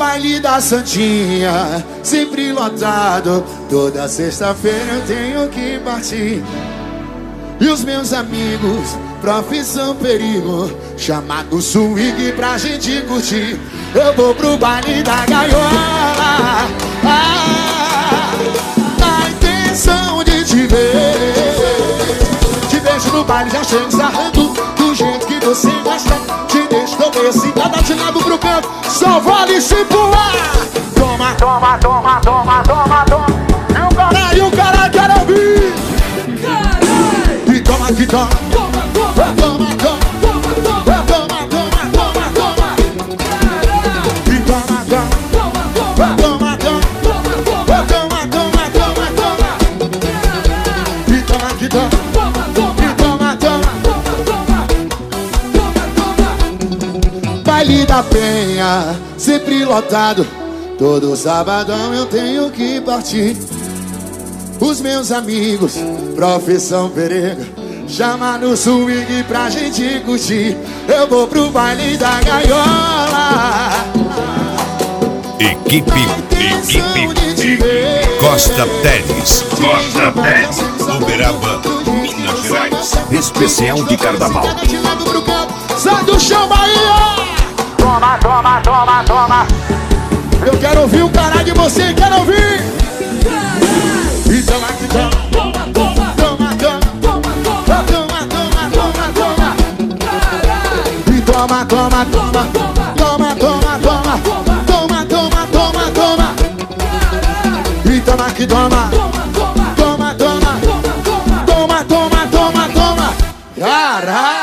Baile da Santinha, sempre lotado. Toda sexta-feira eu tenho que partir. E os meus amigos, profissão perigo, chamado swing pra gente curtir. Eu vou pro baile da gaiola, na intenção de te ver. Te vejo no baile, já chego sarrando do jeito que você gosta. Te deixo comer sentada de lado pro canto, só vale se pular. Toma, toma, toma, toma, toma, toma. E o cara quer ouvir. E toma, que toma. Toma, toma, toma, toma, toma, toma, toma, toma, toma, toma. E toma, toma, toma, toma, toma, toma, toma, toma, toma, toma, toma. E toma, que toma. E toma, toma, toma, toma, toma. Baile da Penha, sempre lotado. Todo sabadão eu tenho que partir. Os meus amigos, profissão perigo, chama no swing pra gente curtir. Eu vou pro baile da gaiola. Equipe Costa Teles, Uberaba, Minas Gerais. Especial de Carnaval. Sai do chão, Bahia! Toma, toma, toma, toma. Eu quero ouvir o caralho de você, quero ouvir. E toma, que toma. Toma, toma, toma, toma, toma, toma, toma, toma. E toma, toma, toma, toma, toma, toma, toma, toma, toma, toma. E toma, que toma. Toma, toma, toma, toma, toma, toma, toma. Caralho!